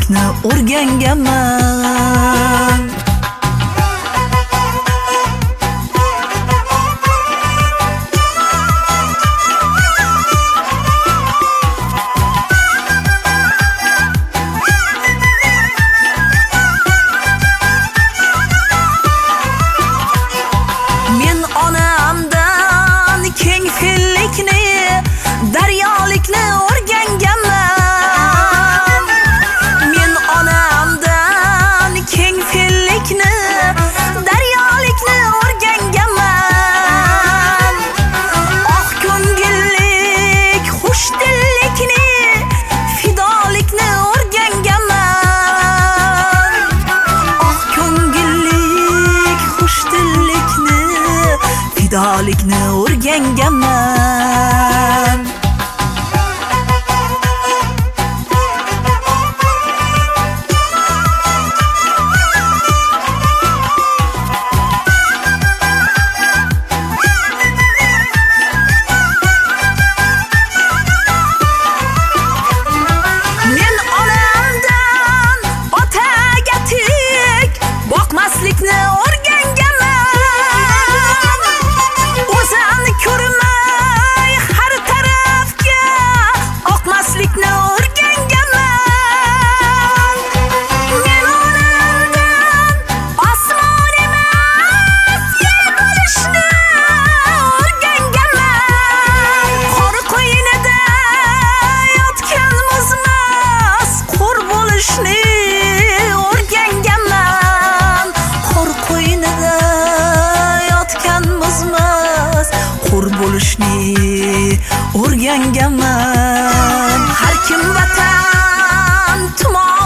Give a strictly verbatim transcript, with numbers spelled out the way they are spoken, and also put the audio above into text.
fidolikni o'rganganman. Men onamdan keng fillikni, daryolikni o'rganganman. Men onamdan keng fillikni, daryolikni o'rganganman. Oq ko'ngillik, xushdillikni, fidolikni o'rganganman. Oq ko'ngillik, xushdillikni, fidolikni o'rganganman. Men onamdan otaga tik boqmaslikni o'rganganman. O'zini ko'rmay har tarafga oqmaslikni o'rganganman. Men onamdan osmon emas, yer bo'lishni o'rganganman. Qor qo'ynida yotgan muzmas qo'r bo'lishni o'rganganman. Qor qo'ynida yotgan muzmas qo'r bo'lishni o'rganganman. Har kim vatan tumon